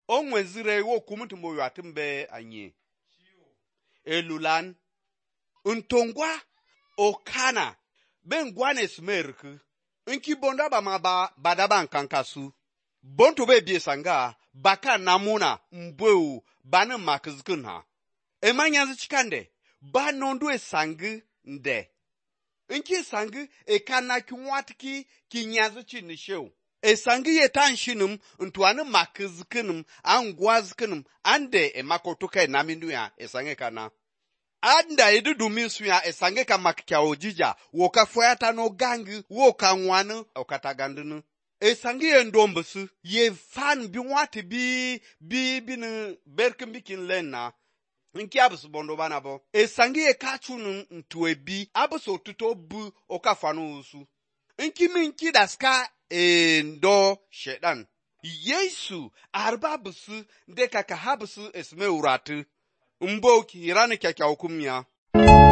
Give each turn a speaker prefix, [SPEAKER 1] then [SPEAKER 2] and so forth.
[SPEAKER 1] onwezire wo kumutu moyo atimbe anye elulan untongwa okana bengwane smerku inki bonda ba maba badaba nkankasu bonto be biesanga baka namuna mbweu bana makizkun ha emanyanzi chikande ba nondu esangu nde inki sangu ekana kinwatiki kinyazi chinishew esangu yetan shinum ntwana makizkunum angwazkunum ande emakotoka namindu ya esange kana anda idudumi ya esange kama kya ojija woka foyata no gangi woka nwana okatagandunu esange yendombusu ye fan bi nwati bi ne berkin bikin lenna nki abusu bondo bana bo esange ye kachunu ntuebi abusu tuto bu okafanu usu nki minki daska ndo shedan Yesu arbabusu ndeka kahabusu esme uratu mboki irani kyakya hukumya